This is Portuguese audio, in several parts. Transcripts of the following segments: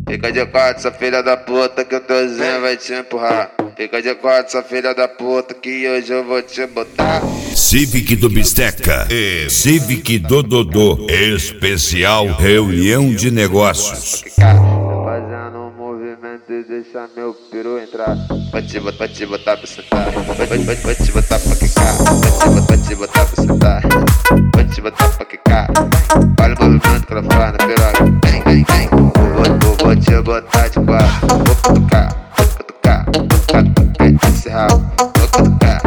Fica de quatro, essa filha da puta, que o teuzinho vai te empurrar. Fica de quatro, essa filha da puta, que hoje eu vou te botar. Civic do Bisteca e Civic do Dodô. Especial reunião de negócios. Fazendo um movimento e deixa meu peru entrar. Pode te botar pra sentar. Pode te botar pra quicar. Pode te botar pra sentar. Pode te botar pra quicar. Olha o movimento que ela faz na piroca. Vem, vem, vem. Vou te botar de quatro. Vou cutucar esse rabo. Vou cutucar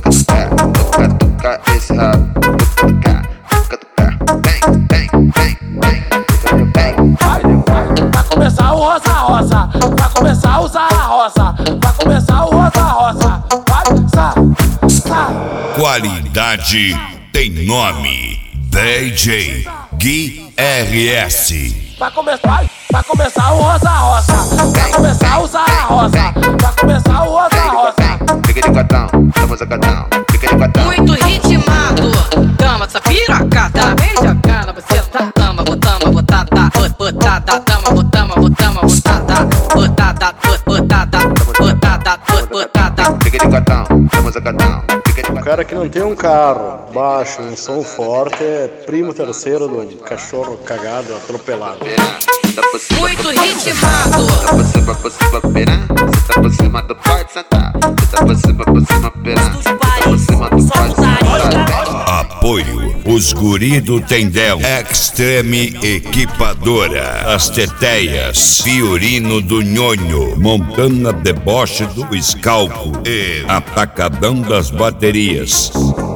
esse rabo. Vou cutucar. Vem, vem, vem, vem. Vai começar o roça-roça, vai começar a usar a roça, vai começar o roça-roça, vai, sa. Qualidade tem nome. DJ Gui RS. Vai começar o roça-roça, vai começar a usar a roça, vai começar o roça-roça. Fica de quatão, tamo sacadão. Fica de quatão. Muito ritmado, tama essa pirocada. Beija a cana, você tá tama, botama, botada, botada, tama, botama, botada, botada, botada. Fica de quatão, tamo sacadão. O cara que não tem um carro baixo, um som forte, é primo terceiro do cachorro cagado, atropelado. Muito ritmado. Tá por cima, piranha. Cê tá por cima, tu pode sentar. Cê tá por cima, piranha. Cê tá por cima, tu pode sentar. Apoio os guri do Tendel, Extreme Equipadora, As Teteias, Fiorino do Nhonho, Montana Deboche do Escalpo e Atacadão das Baterias.